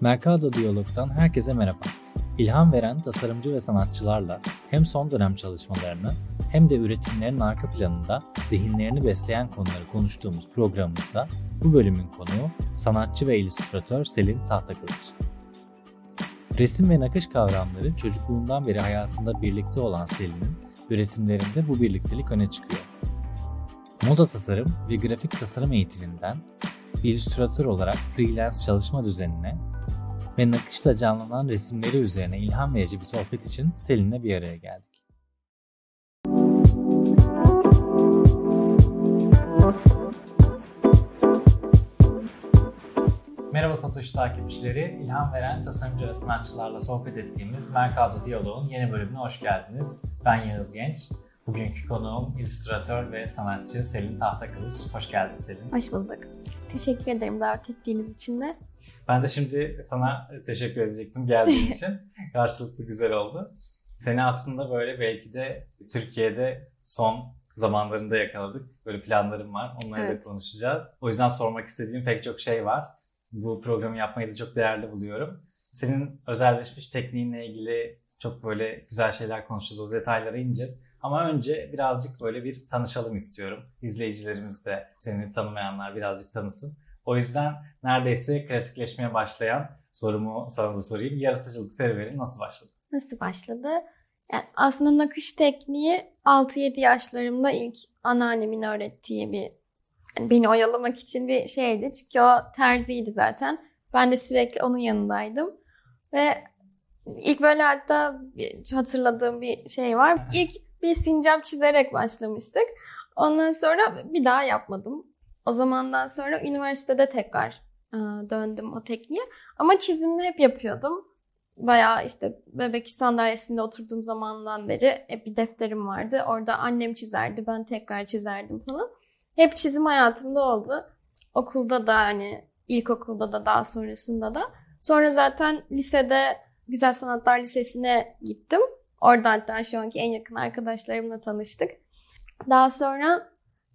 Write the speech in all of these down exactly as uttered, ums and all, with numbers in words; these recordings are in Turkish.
Mercado Diyalog'dan herkese merhaba. İlham veren tasarımcı ve sanatçılarla hem son dönem çalışmalarını hem de üretimlerin arka planında zihinlerini besleyen konuları konuştuğumuz programımızda bu bölümün konuğu sanatçı ve illüstratör Selin Tahtakılıç. Resim ve nakış kavramları çocukluğundan beri hayatında birlikte olan Selin'in üretimlerinde bu birliktelik öne çıkıyor. Moda tasarım ve grafik tasarım eğitiminden illüstratör olarak freelance çalışma düzenine ve nakışla canlanan resimleri üzerine ilham verici bir sohbet için Selin'le bir araya geldik. Merhaba Satoshi takipçileri, ilham veren tasarımcı ve sanatçılarla sohbet ettiğimiz Mercado Diyalog'un yeni bölümüne hoş geldiniz. Ben Yağız Genç. Bugünkü konuğum illüstratör ve sanatçı Selin Tahtakılıç. Hoş geldin Selin. Hoş bulduk. Teşekkür ederim davet ettiğiniz için de. Ben de şimdi sana teşekkür edecektim geldiğin için. Karşılıklı güzel oldu. Seni aslında böyle belki de Türkiye'de son zamanlarında yakaladık. Böyle planlarım var. Onları evet. da konuşacağız. O yüzden sormak istediğim pek çok şey var. Bu programı yapmayı da çok değerli buluyorum. Senin özelleşmiş tekniğinle ilgili çok böyle güzel şeyler konuşacağız. O detaylara ineceğiz. Ama önce birazcık böyle bir tanışalım istiyorum. İzleyicilerimiz de seni tanımayanlar birazcık tanısın. O yüzden neredeyse klasikleşmeye başlayan sorumu sana da sorayım. Yaratıcılık serüvenin nasıl başladı? Nasıl başladı? Yani aslında nakış tekniği altı yedi yaşlarımda ilk anneannemin öğrettiği bir, yani beni oyalamak için bir şeydi. Çünkü o terziydi zaten. Ben de sürekli onun yanındaydım. Ve ilk böyle hatta hatırladığım bir şey var. İlk bir sincap çizerek başlamıştık. Ondan sonra bir daha yapmadım. O zamandan sonra üniversitede tekrar e, döndüm o tekniğe. Ama çizimi hep yapıyordum. Bayağı işte bebek sandalyesinde oturduğum zamandan beri hep bir defterim vardı. Orada annem çizerdi, ben tekrar çizerdim falan. Hep çizim hayatımda oldu. Okulda da hani ilkokulda da daha sonrasında da. Sonra zaten lisede Güzel Sanatlar Lisesi'ne gittim. Orada hatta şu anki en yakın arkadaşlarımla tanıştık. Daha sonra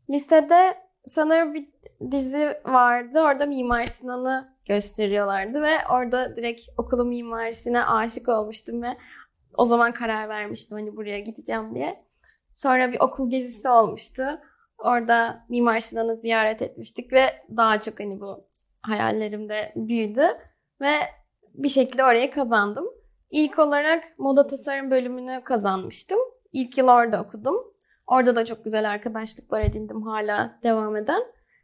lisede sanırım bir dizi vardı. Orada Mimar Sinan'ı gösteriyorlardı ve orada direkt okulun mimarisine aşık olmuştum ve o zaman karar vermiştim hani buraya gideceğim diye. Sonra bir okul gezisi olmuştu. Orada Mimar Sinan'ı ziyaret etmiştik ve daha çok hani bu hayallerimde büyüdü ve bir şekilde oraya kazandım. İlk olarak moda tasarım bölümünü kazanmıştım. İlk yıl orada okudum. Orada da çok güzel arkadaşlıklar edindim hala devam eden.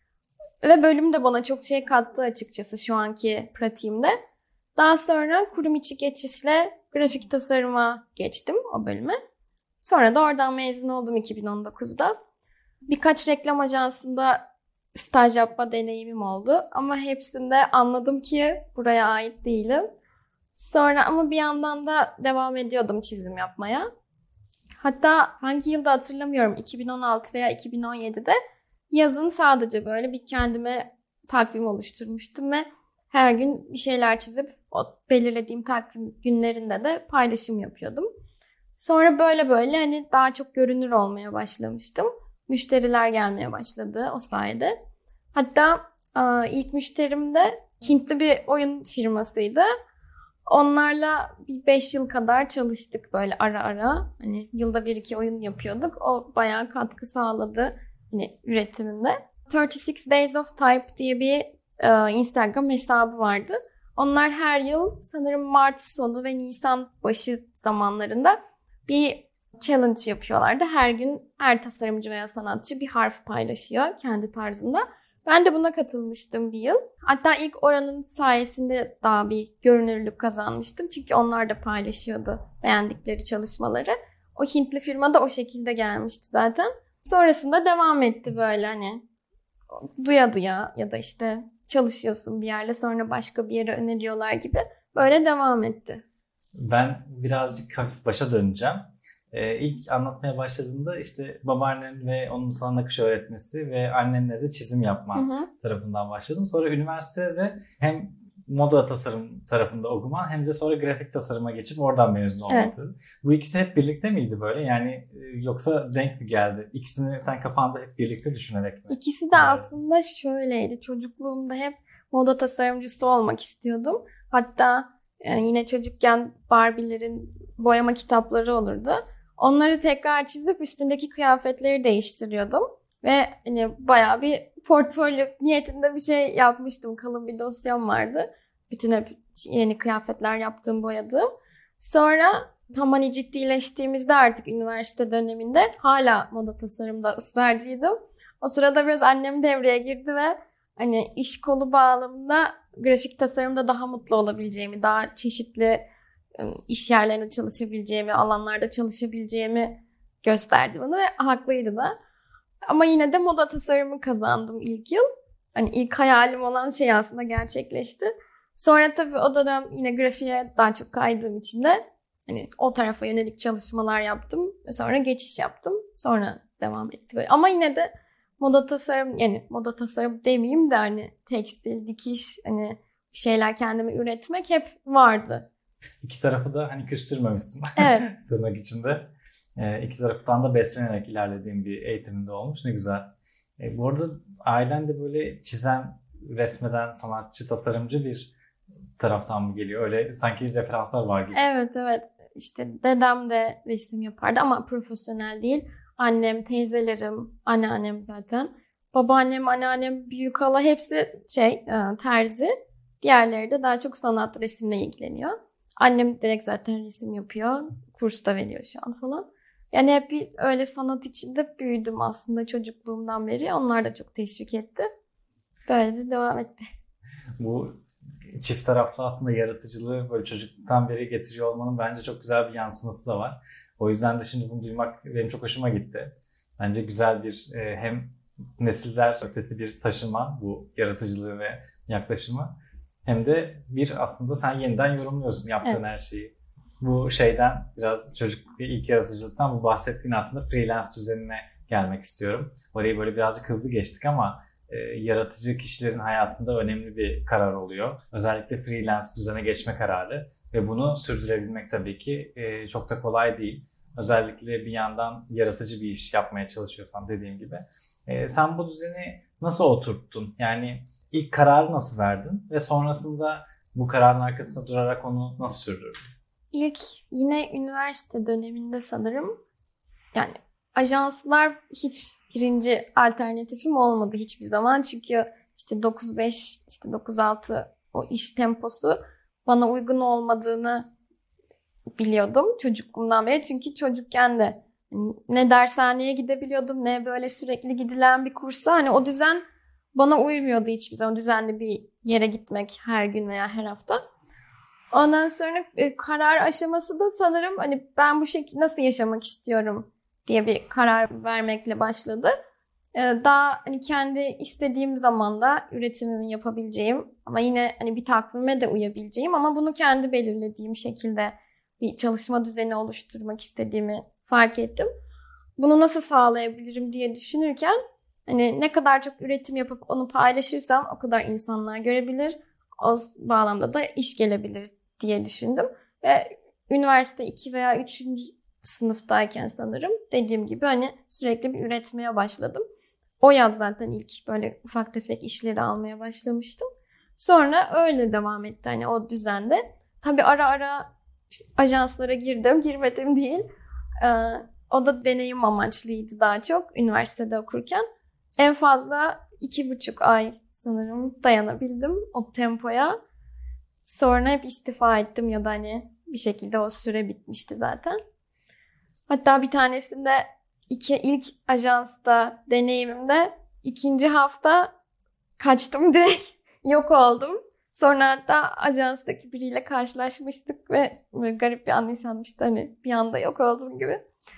Ve bölüm de bana çok şey kattı açıkçası şu anki pratiğimde. Daha sonra kurum içi geçişle grafik tasarıma geçtim o bölüme. Sonra da oradan mezun oldum iki bin on dokuzda. Birkaç reklam ajansında staj yapma deneyimim oldu. Ama hepsinde anladım ki buraya ait değilim. Sonra ama bir yandan da devam ediyordum çizim yapmaya. Hatta hangi yılda hatırlamıyorum, iki bin on altı veya iki bin on yedide yazın sadece böyle bir kendime takvim oluşturmuştum ve her gün bir şeyler çizip o belirlediğim takvim günlerinde de paylaşım yapıyordum. Sonra böyle böyle hani daha çok görünür olmaya başlamıştım. Müşteriler gelmeye başladı o sayede. Hatta ilk müşterim de Hintli bir oyun firmasıydı. Onlarla bir beş yıl kadar çalıştık böyle ara ara. Hani yılda bir iki oyun yapıyorduk. O bayağı katkı sağladı hani üretiminde. otuz altı Days of Type diye bir e, Instagram hesabı vardı. Onlar her yıl sanırım Mart sonu ve Nisan başı zamanlarında bir challenge yapıyorlardı. Her gün her tasarımcı veya sanatçı bir harf paylaşıyor kendi tarzında. Ben de buna katılmıştım bir yıl. Hatta ilk oranın sayesinde daha bir görünürlük kazanmıştım. Çünkü onlar da paylaşıyordu beğendikleri çalışmaları. O Hintli firma da o şekilde gelmişti zaten. Sonrasında devam etti böyle hani duya duya ya da işte çalışıyorsun bir yerle sonra başka bir yere öneriyorlar gibi. Böyle devam etti. Ben birazcık hafif başa döneceğim. Ee, ilk anlatmaya başladığında işte babaannen ve onun sana nakış öğretmesi ve annenle de çizim yapma hı hı. tarafından başladın. Sonra üniversitede hem moda tasarım tarafında okuman hem de sonra grafik tasarıma geçip oradan mezun olması. Evet. Bu ikisi hep birlikte miydi böyle? Yani yoksa denk mi geldi? İkisini sen kafanda hep birlikte düşünerek mi? İkisi de yani aslında şöyleydi. Çocukluğumda hep moda tasarımcısı olmak istiyordum. Hatta e, yine çocukken Barbie'lerin boyama kitapları olurdu. Onları tekrar çizip üstündeki kıyafetleri değiştiriyordum. Ve hani bayağı bir portfolyo niyetinde bir şey yapmıştım. Kalın bir dosyam vardı. Bütün hep yeni kıyafetler yaptığım, boyadığım. Sonra tam hani ciddileştiğimizde artık üniversite döneminde hala moda tasarımda ısrarcıydım. O sırada biraz annem devreye girdi ve hani iş kolu bağlamında grafik tasarımda daha mutlu olabileceğimi, daha çeşitli iş yerlerinde çalışabileceğimi, alanlarda çalışabileceğimi gösterdi bana ve haklıydı da. Ama yine de moda tasarımı kazandım ilk yıl. Hani ilk hayalim olan şey aslında gerçekleşti. Sonra tabii o dönem yine grafiğe daha çok kaydığım için de hani o tarafa yönelik çalışmalar yaptım. Ve sonra geçiş yaptım. Sonra devam etti böyle. Ama yine de moda tasarım, yani moda tasarım demeyeyim de hani tekstil, dikiş, hani şeyler kendime üretmek hep vardı. İki tarafı da hani küstürmemişsin. Evet. Tırnak içinde. E, iki taraftan da beslenerek ilerlediğim bir eğitiminde olmuş. Ne güzel. E, bu arada ailen de böyle çizen, resmeden, sanatçı, tasarımcı bir taraftan mı geliyor? Öyle sanki referanslar var gibi. Evet evet. İşte dedem de resim yapardı ama profesyonel değil. Annem, teyzelerim, anneannem zaten. Babaannem, anneannem, büyük hala hepsi şey terzi. Diğerleri de daha çok sanat, resimle ilgileniyor. Annem direkt zaten resim yapıyor. Kurs da veriyor şu an falan. Yani hep bir öyle sanat içinde büyüdüm aslında çocukluğumdan beri. Onlar da çok teşvik etti. Böyle de devam etti. Bu çift taraflı aslında yaratıcılığı böyle çocukluktan beri getiriyor olmanın bence çok güzel bir yansıması da var. O yüzden de şimdi bunu duymak benim çok hoşuma gitti. Bence güzel bir hem nesiller ötesi bir taşıma bu yaratıcılığı ve yaklaşımı. Hem de bir aslında sen yeniden yorumluyorsun yaptığın evet. her şeyi. Bu şeyden biraz çocuk ilk yaratıcılıktan bu bahsettiğin aslında freelance düzenine gelmek istiyorum. Orayı böyle birazcık hızlı geçtik ama e, yaratıcı kişilerin hayatında önemli bir karar oluyor. Özellikle freelance düzene geçme kararı ve bunu sürdürebilmek tabii ki e, çok da kolay değil. Özellikle bir yandan yaratıcı bir iş yapmaya çalışıyorsan dediğim gibi. E, sen bu düzeni nasıl oturttun? Yani ilk kararı nasıl verdin ve sonrasında bu kararın arkasında durarak onu nasıl sürdürdün? İlk yine üniversite döneminde sanırım yani ajanslar hiç birinci alternatifim olmadı hiçbir zaman. Çünkü işte dokuz beş, işte dokuz altı o iş temposu bana uygun olmadığını biliyordum çocukluğumdan beri. Çünkü çocukken de ne dershaneye gidebiliyordum ne böyle sürekli gidilen bir kursa. Hani o düzen bana uymuyordu hiçbir zaman. Düzenli bir yere gitmek her gün veya her hafta. Ondan sonra e, karar aşaması da sanırım hani ben bu şekilde nasıl yaşamak istiyorum diye bir karar vermekle başladı. E, daha hani kendi istediğim zamanda üretimimi yapabileceğim ama yine hani bir takvime de uyabileceğim ama bunu kendi belirlediğim şekilde bir çalışma düzeni oluşturmak istediğimi fark ettim. Bunu nasıl sağlayabilirim diye düşünürken hani ne kadar çok üretim yapıp onu paylaşırsam o kadar insanlar görebilir. O bağlamda da iş gelebilir diye düşündüm. Ve üniversite iki veya üçüncü sınıftayken sanırım dediğim gibi hani sürekli bir üretmeye başladım. O yaz zaten ilk böyle ufak tefek işleri almaya başlamıştım. Sonra öyle devam etti hani o düzende. Tabii ara ara ajanslara girdim, girmedim değil. Ee, o da deneyim amaçlıydı daha çok üniversitede okurken. En fazla iki buçuk ay sanırım dayanabildim o tempoya. Sonra hep istifa ettim ya da hani bir şekilde o süre bitmişti zaten. Hatta bir tanesinde iki, ilk ajansta deneyimimde ikinci hafta kaçtım direkt yok oldum. Sonra hatta ajanstaki biriyle karşılaşmıştık ve böyle garip bir an yaşanmıştı hani bir anda yok oldum gibi.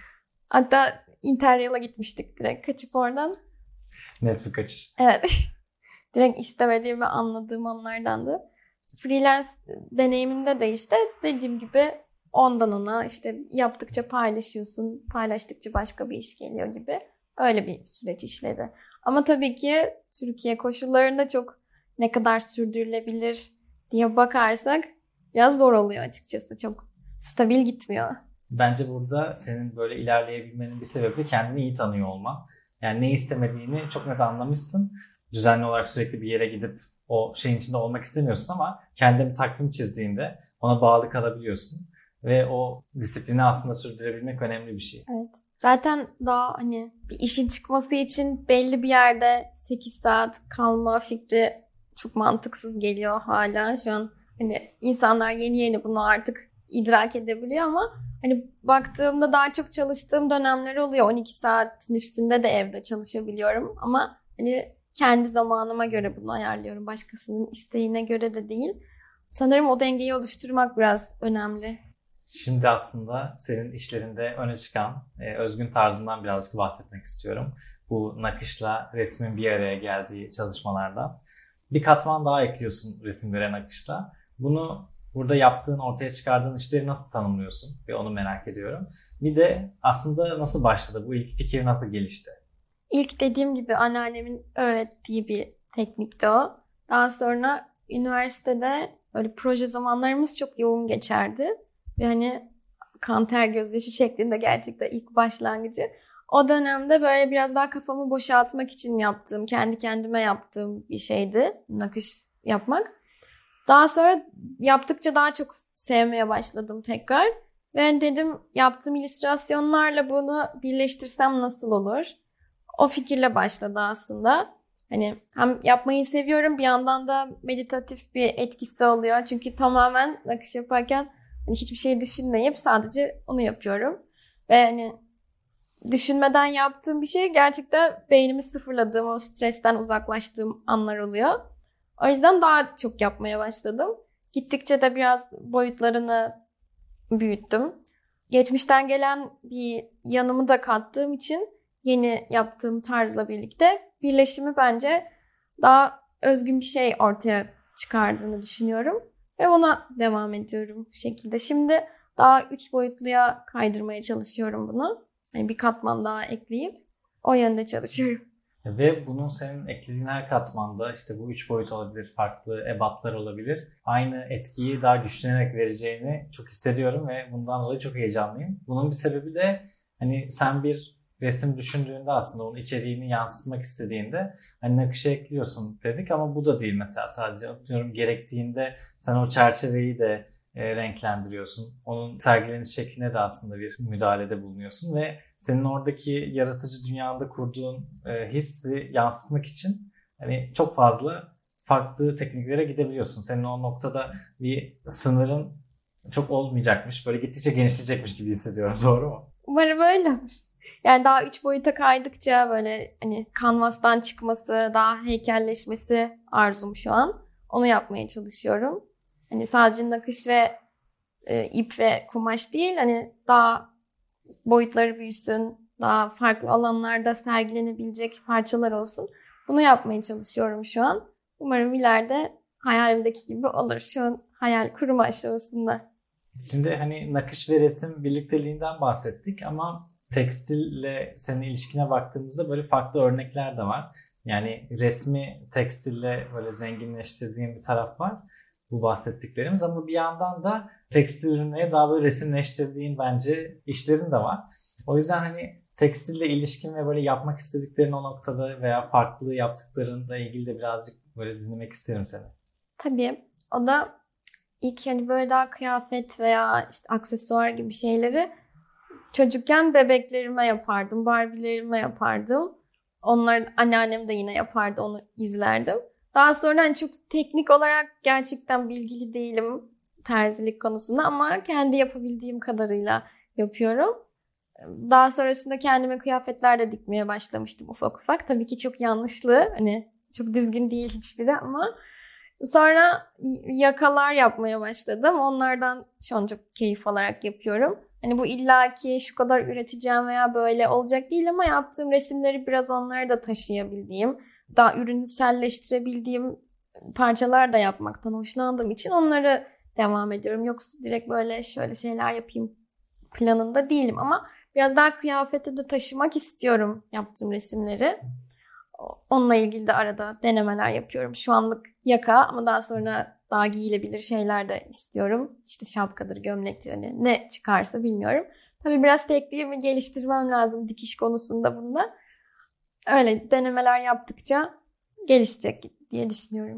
Hatta Interrail'a gitmiştik direkt kaçıp oradan. Net bir kaçış. Evet. Direkt istemediğim ve anladığım anlardandı. Freelance deneyiminde de işte dediğim gibi ondan ona işte yaptıkça paylaşıyorsun, paylaştıkça başka bir iş geliyor gibi öyle bir süreç işledi. Ama tabii ki Türkiye koşullarında çok ne kadar sürdürülebilir diye bakarsak biraz zor oluyor açıkçası. Çok stabil gitmiyor. Bence burada senin böyle ilerleyebilmenin bir sebebi kendini iyi tanıyor olman. Yani ne istemediğini çok net anlamışsın. Düzenli olarak sürekli bir yere gidip o şeyin içinde olmak istemiyorsun ama kendine bir takvim çizdiğinde ona bağlı kalabiliyorsun. Ve o disiplini aslında sürdürebilmek önemli bir şey. Evet. Zaten daha hani bir işin çıkması için belli bir yerde sekiz saat kalma fikri çok mantıksız geliyor hala. Şu an hani insanlar yeni yeni bunu artık idrak edebiliyor ama hani baktığımda daha çok çalıştığım dönemler oluyor. on iki saatin üstünde de evde çalışabiliyorum ama hani kendi zamanıma göre bunu ayarlıyorum. Başkasının isteğine göre de değil. Sanırım o dengeyi oluşturmak biraz önemli. Şimdi aslında senin işlerinde öne çıkan e, özgün tarzından birazcık bahsetmek istiyorum. Bu nakışla resmin bir araya geldiği çalışmalarda. Bir katman daha ekliyorsun resimlere nakışla. Bunu burada yaptığın, ortaya çıkardığın işleri nasıl tanımlıyorsun? Bir onu merak ediyorum. Bir de aslında nasıl başladı? Bu ilk fikir nasıl gelişti? İlk dediğim gibi anneannemin öğrettiği bir teknikti o. Daha sonra üniversitede böyle proje zamanlarımız çok yoğun geçerdi. Ve hani kan ter gözyaşı şeklinde gerçekten ilk başlangıcı. O dönemde böyle biraz daha kafamı boşaltmak için yaptığım, kendi kendime yaptığım bir şeydi nakış yapmak. Daha sonra yaptıkça daha çok sevmeye başladım tekrar. Ve dedim yaptığım illüstrasyonlarla bunu birleştirsem nasıl olur? O fikirle başladı aslında. Hani hem yapmayı seviyorum bir yandan da meditatif bir etkisi oluyor. Çünkü tamamen nakış yaparken hani hiçbir şey düşünmeyip sadece onu yapıyorum. Ve hani düşünmeden yaptığım bir şey gerçekten beynimi sıfırladığım, o stresten uzaklaştığım anlar oluyor. O yüzden daha çok yapmaya başladım. Gittikçe de biraz boyutlarını büyüttüm. Geçmişten gelen bir yanımı da kattığım için yeni yaptığım tarzla birlikte birleşimi bence daha özgün bir şey ortaya çıkardığını düşünüyorum. Ve ona devam ediyorum bu şekilde. Şimdi daha üç boyutluya kaydırmaya çalışıyorum bunu. Yani bir katman daha ekleyip o yönde çalışıyorum. Ve bunun senin eklediğin her katmanda işte bu üç boyut olabilir, farklı ebatlar olabilir. Aynı etkiyi daha güçlenerek vereceğini çok hissediyorum ve bundan dolayı çok heyecanlıyım. Bunun bir sebebi de hani sen bir resim düşündüğünde aslında onun içeriğini yansıtmak istediğinde hani nakışa ekliyorsun dedik ama bu da değil mesela sadece atıyorum gerektiğinde sen o çerçeveyi de e, renklendiriyorsun. Onun sergileniş şekline de aslında bir müdahalede bulunuyorsun ve senin oradaki yaratıcı dünyanda kurduğun e, hissi yansıtmak için hani çok fazla farklı tekniklere gidebiliyorsun. Senin o noktada bir sınırın çok olmayacakmış. Böyle gittikçe genişleyecekmiş gibi hissediyorum. Doğru mu? Umarım öyle olur. Yani daha üç boyuta kaydıkça böyle hani kanvastan çıkması, daha heykelleşmesi arzum şu an. Onu yapmaya çalışıyorum. Hani sadece nakış ve e, ip ve kumaş değil, hani daha boyutları büyüsün, daha farklı alanlarda sergilenebilecek parçalar olsun. Bunu yapmaya çalışıyorum şu an. Umarım ileride hayalimdeki gibi olur. Şu an hayal kurma aşamasında. Şimdi hani nakış ve resim birlikteliğinden bahsettik ama tekstille senin ilişkine baktığımızda böyle farklı örnekler de var. Yani resmi tekstille böyle zenginleştirdiğin bir taraf var. Bu bahsettiklerimiz ama bir yandan da tekstil ürünleri daha böyle resimleştirdiğin bence işlerin de var. O yüzden hani tekstille ilişkin ve böyle yapmak istediklerin o noktada veya farklı yaptıklarınla ilgili de birazcık böyle dinlemek isterim seni. Tabii. O da ilk hani böyle daha kıyafet veya işte aksesuar gibi şeyleri çocukken bebeklerime yapardım, Barbie'lerime yapardım. Onlar anneannem de yine yapardı, onu izlerdim. Daha sonra hani çok teknik olarak gerçekten bilgili değilim terzilik konusunda ama kendi yapabildiğim kadarıyla yapıyorum. Daha sonrasında kendime kıyafetler de dikmeye başlamıştım ufak ufak. Tabii ki çok yanlışlı, hani çok düzgün değil hiçbiri ama sonra yakalar yapmaya başladım. Onlardan şu an çok keyif alarak yapıyorum. Hani bu illaki şu kadar üreteceğim veya böyle olacak değil ama yaptığım resimleri biraz onları da taşıyabildiğim, daha ürünselleştirebildiğim parçalar da yapmaktan hoşlandığım için onları devam ediyorum. Yoksa direkt böyle şöyle şeyler yapayım planında değilim ama biraz daha kıyafete de taşımak istiyorum yaptığım resimleri. Onunla ilgili de arada denemeler yapıyorum. Şu anlık yaka ama daha sonra daha giyilebilir şeyler de istiyorum. İşte şapkadır, gömlektir, hani ne çıkarsa bilmiyorum. Tabii biraz tekniğimi geliştirmem lazım dikiş konusunda bunda. Öyle denemeler yaptıkça gelişecek diye düşünüyorum.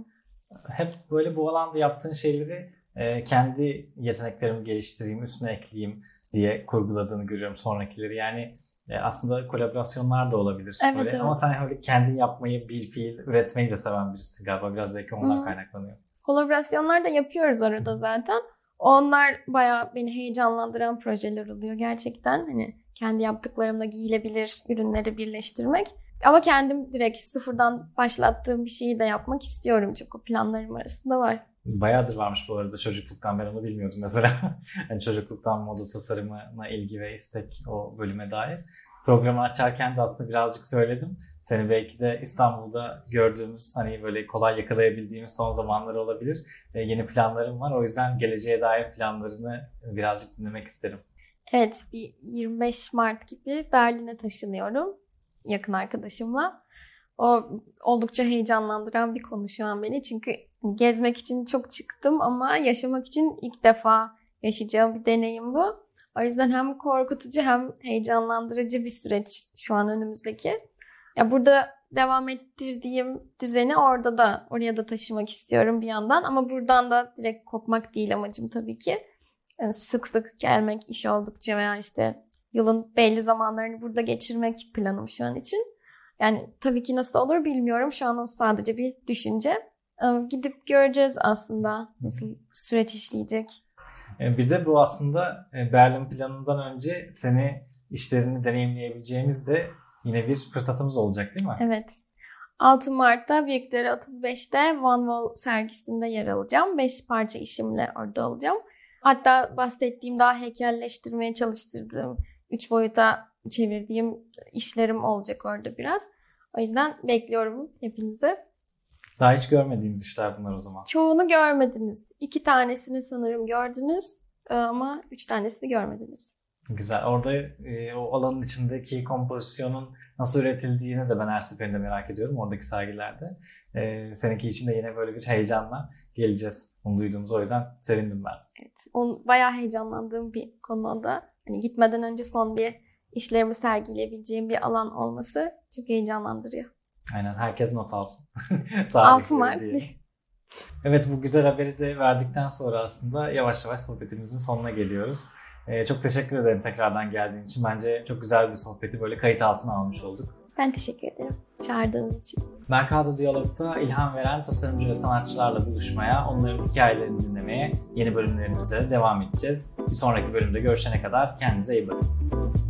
Hep böyle bu alanda yaptığın şeyleri e, kendi yeteneklerimi geliştireyim, üstüne ekleyeyim diye kurguladığını görüyorum sonrakileri. Yani e, aslında kolaborasyonlar da olabilir. Evet, böyle. evet. Ama sen öyle kendin yapmayı, bil fiil üretmeyi de seven birisi galiba. Biraz belki ondan Hı. kaynaklanıyor. Kolaborasyonlar da yapıyoruz arada zaten. Onlar bayağı beni heyecanlandıran projeler oluyor gerçekten. Hani kendi yaptıklarımla giyilebilir ürünleri birleştirmek. Ama kendim direkt sıfırdan başlattığım bir şeyi de yapmak istiyorum. Çok o planlarım arasında var. Bayağıdır varmış bu arada çocukluktan, ben onu bilmiyordum mesela. Yani çocukluktan moda tasarımına ilgi ve istek o bölüme dair. Programı açarken de aslında birazcık söyledim. Seni belki de İstanbul'da gördüğümüz, hani böyle kolay yakalayabildiğimiz son zamanları olabilir. E, yeni planlarım var. O yüzden geleceğe dair planlarını birazcık dinlemek isterim. Evet, bir yirmi beş Mart gibi Berlin'e taşınıyorum yakın arkadaşımla. O oldukça heyecanlandıran bir konu şu an beni. Çünkü gezmek için çok çıktım ama yaşamak için ilk defa yaşayacağım bir deneyim bu. O yüzden hem korkutucu hem heyecanlandırıcı bir süreç şu an önümüzdeki. Ya burada devam ettirdiğim düzeni orada da, oraya da taşımak istiyorum bir yandan. Ama buradan da direkt kopmak değil amacım tabii ki. Yani sık sık gelmek iş oldukça veya işte yılın belli zamanlarını burada geçirmek planım şu an için. Yani tabii ki nasıl olur bilmiyorum. Şu an o sadece bir düşünce. Gidip göreceğiz aslında nasıl süreç işleyecek. Bir de bu aslında Berlin planından önce seni, işlerini deneyimleyebileceğimiz de yine bir fırsatımız olacak değil mi? Evet. altı Mart'ta Büyükdere otuz beşte Van Wall sergisinde yer alacağım. beş parça işimle orada olacağım. Hatta bahsettiğim, daha heykelleştirmeye çalıştırdığım, üç boyuta çevirdiğim işlerim olacak orada biraz. O yüzden bekliyorum hepinizi. Daha hiç görmediğimiz işler bunlar o zaman. Çoğunu görmediniz. İki tanesini sanırım gördünüz ama üç tanesini görmediniz. Güzel. Orada e, o alanın içindeki kompozisyonun nasıl üretildiğini de ben her seferinde merak ediyorum oradaki sergilerde. E, seninki için de yine böyle bir heyecanla geleceğiz. Bunu duyduğumuz, o yüzden sevindim ben. Evet. On, bayağı heyecanlandığım bir konu o da. Hani gitmeden önce son bir işlerimi sergileyebileceğim bir alan olması çok heyecanlandırıyor. Aynen, herkes not alsın. altı Mart. Evet, bu güzel haberi de verdikten sonra aslında yavaş yavaş sohbetimizin sonuna geliyoruz. Ee, çok teşekkür ederim tekrardan geldiğin için. Bence çok güzel bir sohbeti böyle kayıt altına almış olduk. Ben teşekkür ederim çağırdığınız için. Mercado Diyalog'da ilham veren tasarımcı ve sanatçılarla buluşmaya, onların hikayelerini dinlemeye, yeni bölümlerimizde de devam edeceğiz. Bir sonraki bölümde görüşene kadar kendinize iyi bakın.